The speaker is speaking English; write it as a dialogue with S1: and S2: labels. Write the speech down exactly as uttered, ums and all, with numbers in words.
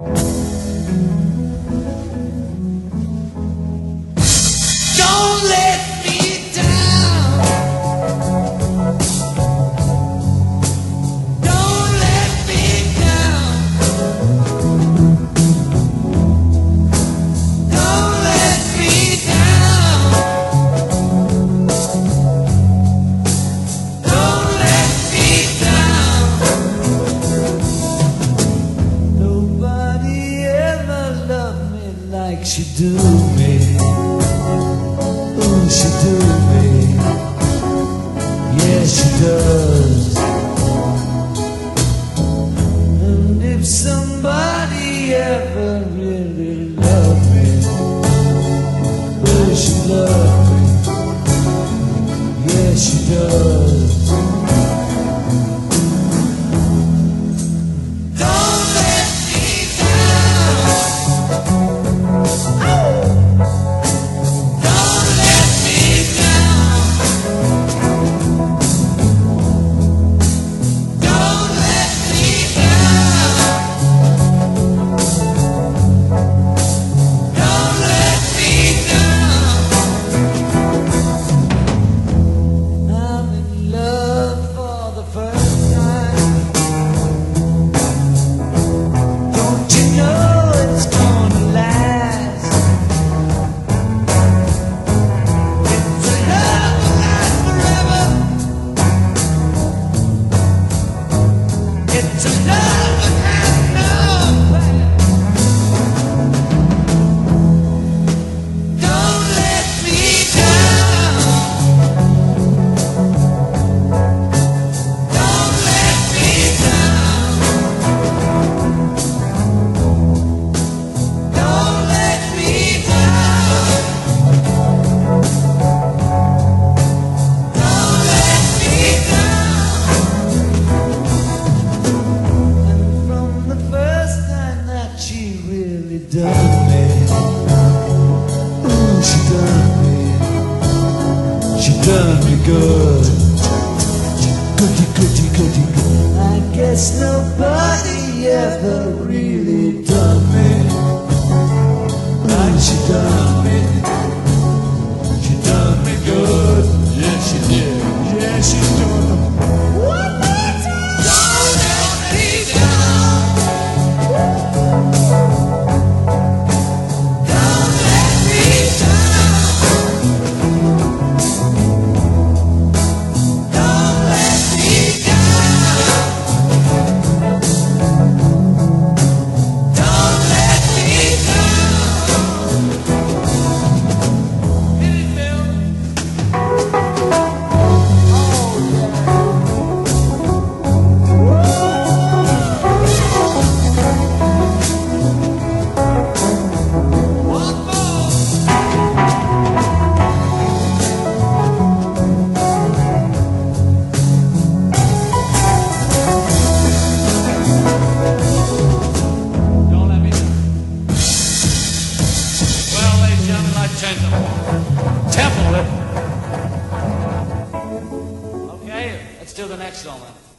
S1: Don't let me down. Don't let me down. Don't let me down. Don't let me down. Nobody ever loved me like she do me. She do me, yeah she does. And if somebody ever really loved me, will she love me? Yeah she does. Done me, ooh, she done me, she done me good, goody, goody, goody, good. I guess nobody ever really done me like she done me, she done me good, yeah she did, yeah she's doing it. One more time, don't let me down. Temple it. Okay, let's do the next one.